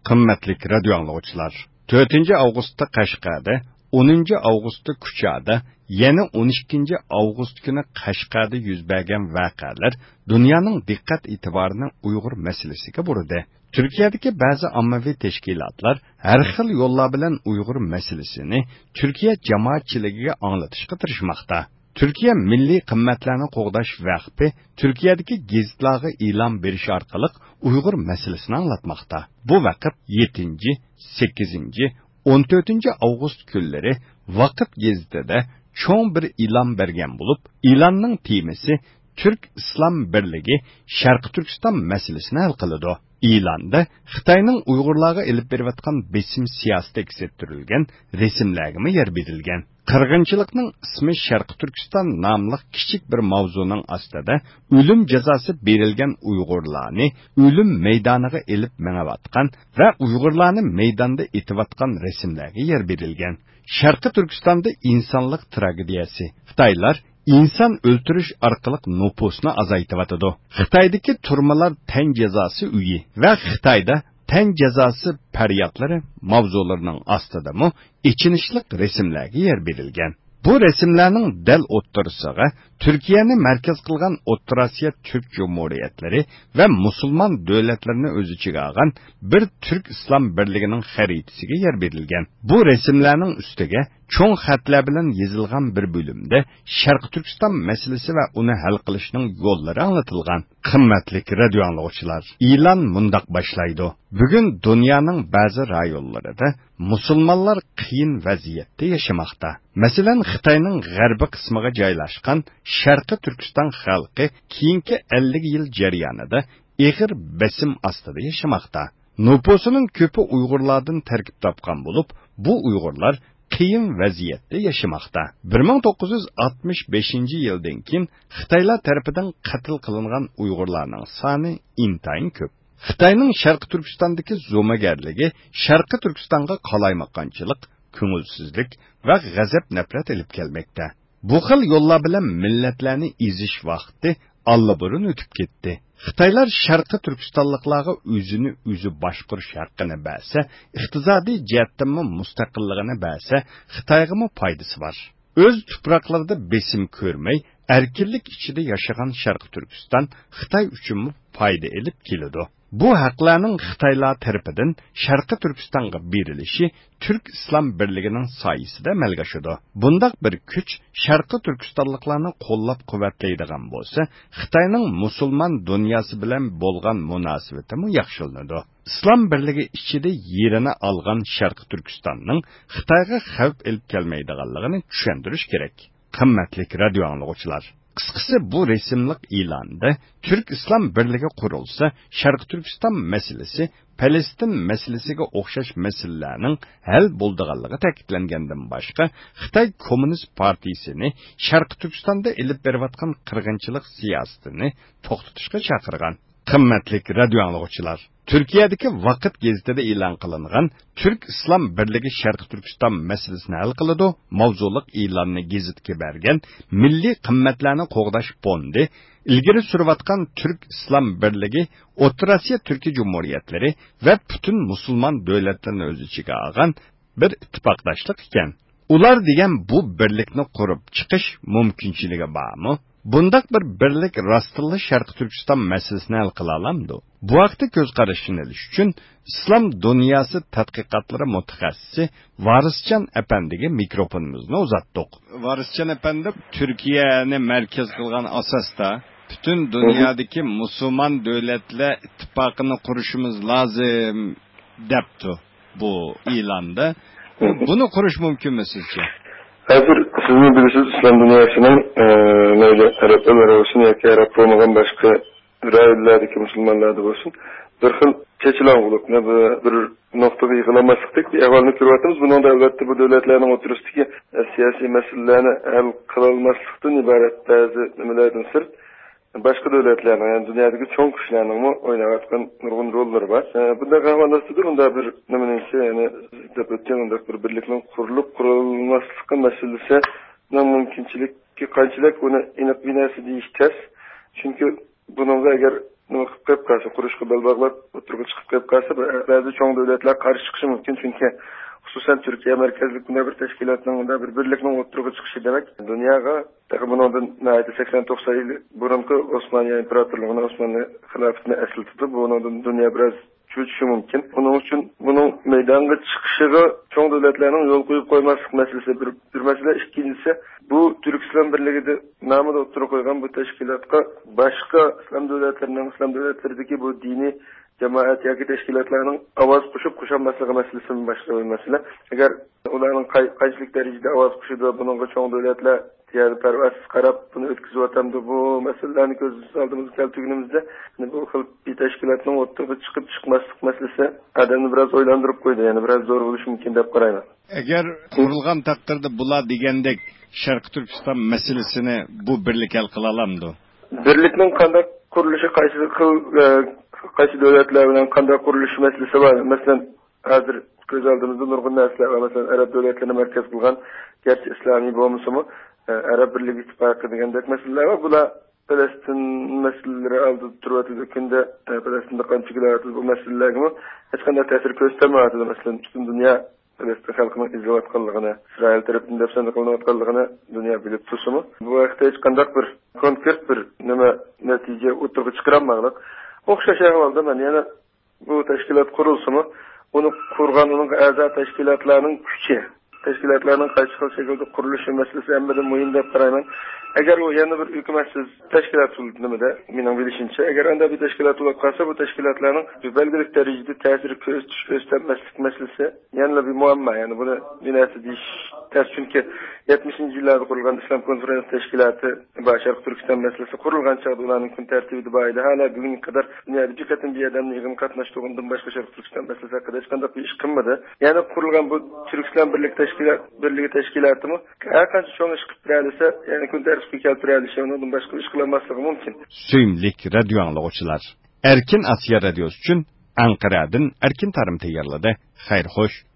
Qimmatli radio anglovchilar, 4 avgustda Qashqarda, 10 avgustda Kuchada, yana 12 avgust kuni Qashqarda yuz bergan voqealar dunyoning diqqat e'tiborini Uyg'ur masalasiga burdi. Turkiyadagi ba'zi ommaviy tashkilotlar har xil yo'llar bilan Uyg'ur masalasini Turkiya jamoatchiligiga anglatishga tirishmoqda. Turkiya milliy qimmatlarni qo'g'dash vaqti Turkiyadagi gazetlarga e'lon berish orqali Uyg'ur masalasini anglatmoqda. Bu vaqt 7, 8, 14 avgust kunlari Vaqt gazetida cho'ng bir e'lon bergan bo'lib, e'lonning temasi Türk İslam Birligi Sharq Turkiston masalasini hal qiladi. E'londa Xitoyning Uyg'urlarga ilib berayotgan besim siyosati aks ettirilgan rasmlarga yer berilgan. Qirg'inchilikning ismi Sharq Turkiston nomli kichik bir mavzuning ostida o'lim jazosi berilgan Uyg'urlarni o'lim maydoniga ilib menayotgan va Uyg'urlarni maydonda etayotgan rasmlarga yer berilgan. Sharq Turkistonda insonlik tragediyasi. Xitoylar inson o'ltirish orqali nupusni azaytiyotidi. Xitoydagi turmalar tan jazosi uyi va Xitoyda tan jazosi faryodlari mavzularining ostidami ichinishlik rasmlarga yer berilgan. Bu rasmlarning dal o'ttirisiga Turkiyani markaz qilgan O'rta Osiyo Türk Cumhuriyatlari va musulmon davlatlarini o'z ichiga olgan bir Türk İslam Birligining xaritasiga yer berilgan. Bu rasmlarning ustiga cho'ng xatlar bilan yozilgan bir bo'limda Sharq Turkiston masalasi va uni hal qilishning yo'llari anlatilgan. Qimmatli radio anglovchilar, e'lon mundoq boshlaydi. Bugun dunyoning ba'zi rayonlarida musulmonlar qiyin vaziyatda yashamoqda. Masalan, Xitoyning g'arbiy qismiga joylashgan Sharqi Turkiston xalqi keyingi 50 yil jarayonida ig'ir bosim ostida yashamoqda. Nupusining ko'pi Uyg'urlardan tarkib topgan bo'lib, bu Uyg'urlar qiyin vaziyatda yashamoqda. 1965-yildan keyin Xitoylar tarafidan qatl qilingan Uyg'urlarning soni intayin ko'p. Xitoyning Sharq Turkistondagi zo'magarligi Sharqi Turkistonga qalaymaqonchilik, ko'ngilsizlik va g'azab nafrat olib kelmoqda. Bu xil yo'llar bilan millatlarni ezish vaqti allaburun o'tib ketdi. Xitoylar Sharqi Turkistonliklarga o'zini o'zi boshqarish haqqini bersa, iqtisodiy jihatdan mustaqilligini bersa, Xitoyga foydasi bor. O'z tuproqlarida besim ko'rmay, erkinlik ichida yashagan Sharqi Turkiston Xitoy uchun foyda olib keladi. Bu haqlarning Xitoylar tarafidan Sharqi Turkistonga berilishi Türk İslam Birligining soyasida amalga oshadi. Bundaq bir kuch Sharqi Turkistonliklarni qo'llab-quvvatlaydigan bo'lsa, Xitoyning musulmon dunyosi bilan bo'lgan munosabatimi yaxshilanadi. İslam Birligi ichida yerini olgan Sharqi Turkistonning Xitoyga xavf olib kelmaydiganligini tushuntirish kerak. Qimmatli radio anglovchilar, qisqasi bu rasmlik e'londa Türk İslam Birligi qurilsa, Sharq Turkiston masalasi Palestin masalasiga o'xshash masalalarning hal bo'ldiganligi ta'kidlangandan boshqa, Xitoy Kommunist partiyasini Sharq Turkistonda ilib berayotgan qirg'inchilik siyosatini to'xtatishga chaqirgan. Qimmatli radio anglovchilar, Turkiyadagi Vaqt gazetida e'lon qilingan Türk İslam Birligi Sharq Turkiston masalasini hal qiladi mavzuliq e'lonni gazetga bergan Milliy qimmatlarni qo'g'dash fondi ilgari surayotgan Türk İslam Birligi O'rta Osiyo Turk Cumhuriyatlari va butun musulmon davlatlarini o'z ichiga olgan bir ittifoqdoshlik ekan. Ular degan bu birlikni qurib chiqish mumkinchiligi bormi? Bundaq bir birlik rostilla Sharq Turkiston masalasini hal qila olamdi. Bu vaqtda ko'z qarashini olish uchun Islom dunyosi tadqiqotlari mutaxassisi Varisjon apandiga mikrofonimizni uzatdik. Varisjon apandi, Turkiyani markaz qilgan asosda butun dunyodagi musulmon davlatlar ittifoqini qurishimiz lozim debdi bu e'londa. Buni qurish mumkinmi sizcha? Hazır sizin bilirsiniz İslam dünyasının neyle Araplar olsun ya ki Arap olmadan başka rayillerdeki Müslümanlar da olsun bir xil çeçilen olup ne bir noktada yıkılamazlıktık bir ahvalini kürvatımız bunun da elbette bu devletlerinin oturustaki siyasi meselelerini hal kılalmazlıktan ibaret bazı nemelerden sırt başka devletlerinin yani dünyadaki çoğun kişilerinin oynayatkan nurgun rolları var. Bunda kahvallasıdır onda bir nemeneyse yani ötken onda bir birliklerin kurulup kurulmazlıkın meselesi mümkünçilik ki kançılık onu inek binası değil ters. Çünkü bunun da eğer nima qilib qo'yib qolsa, qurishga bel bog'lab o'tirib chiqib qo'yib qolsa, ba'zi cho'ng davlatlar qarshi chiqishi mumkin, chunki xususan Turkiya markazli bir tashkilotning bir birlikning o'tirib chiqishi demak dunyoga bundan 80-90 yil burungi Osmoniya imperatorligini, Osmoniya xilofatini eslatib, bundan dunyo biroz cho'chishi mumkin. Buning uchun buning maydonga chiqishiga cho'ng davlatlarning yo'l qo'yib qo'ymaslik masalasi bir masala. Ikkinchisi, bu Turkiston birligida nomida o'tirib qo'ygan bu tashkilotga boshqa islom davlatlaridagi bu diniy jamoat yoki tashkilotlarning ovoz qo'shib qo'shilmasligi masalasi boshqa bir masala. Agar ularning qaysilik darajada ovoz qo'shadi, buningga cho'ng davlatlar yani parvasiz qarab buni o'tkazyapti, bu masalalarni ko'z oldimizga keltirganimizda bu xil bir tashkilotning o'tirib chiqib chiqmaslik masalasi odamni biroz o'ylantirib qo'ydi, ya'ni biroz zo'r bo'lishi mumkin deb qarayman. Agar qurilgan taqdirda bular degandek Sharq Turkiston masalasini bu birlik hal qila olamdi. Birlikning qanday qurilishi, qaysi davlatlar bilan qanday qurilishi masalasi bor. Masalan, hozir ko'z oldimizda nurg'un narsalar var. Masalan, arab davlatlarini markaz qilgan, garchi islomiy bo'lmasa-mu, Arab Birlik ittifoqi degandek masalalar var. Bular Falastin masalalari oldida turibdi. Kunda Falastinda qancha bo'layotdi bu masalalarga hech qanday ta'sir ko'rsatmayapti. Masalan, butun dunyo Falastin xalqining izlayotganligini, Isroil tomonidan dafsan qilinayotganligini dunyo bilib tursa-mu, bu vaqtda hech qanday bir konkret bir nima natija o'tirib chiqarilmag'liq. O'xshash ahvolda men yana bu tashkilot qurilsa-mu, uni qurgan uning a'zo tashkilotlarning kuchi, tashkilotlarning qaysi xil shaklda qurilishi masalasi hammadan muhim deb qarayman. Agar u yana bir hukumatsiz tashkilot bo'lganida, mening bilishimcha, agar unda bir tashkilot bo'lib qolsa, bu tashkilotlarning belgili darajada ta'siri ko'rsatmaslik masalasi yana bir muammo. Ya'ni buni binasi deyish tez, chunki 70-yillarda qurilgan Islom konferensiya tashkiloti Sharq Turkiston masalasi qurilgan chog'da ularning kun tartibida bor edi. Hala bugunga qadar dunyoda jihatin bir odamni yig'in qatnashtirgandan boshqa Sharq Turkiston masalasi haqida hech qanday ish qilmadi. Ya'ni qurilgan bu Turkiston birligi tashkilotimi har qancha cho'ng ish qilib turalsa, ya'ni kun tartibga keltirilishi, undan boshqa ish qilmasligi mumkin. Suyimlik radio anglag'uvchilar, Erkin Asiya radiosi uchun Anqaradan Erkin Tarim tayyorladi. Xayr xo'sh.